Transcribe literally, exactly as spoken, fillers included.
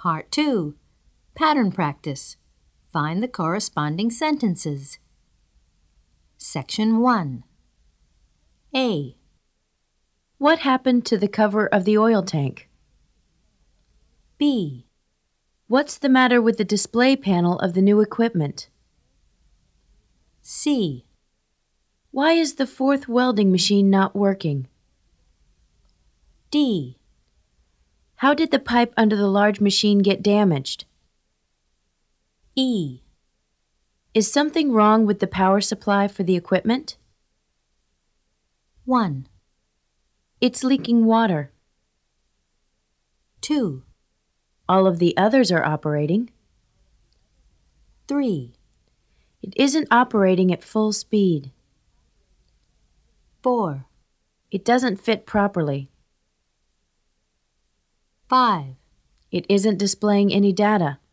Part two. Pattern practice. Find the corresponding sentences. Section one. A. What happened to the cover of the oil tank? B. What's the matter with the display panel of the new equipment? C. Why is the fourth welding machine not working? D. How did the pipe under the large machine get damaged? E. Is something wrong with the power supply for the equipment? one. It's leaking water. two. All of the others are operating. three. It isn't operating at full speed. four. It doesn't fit properly. five. It isn't displaying any data.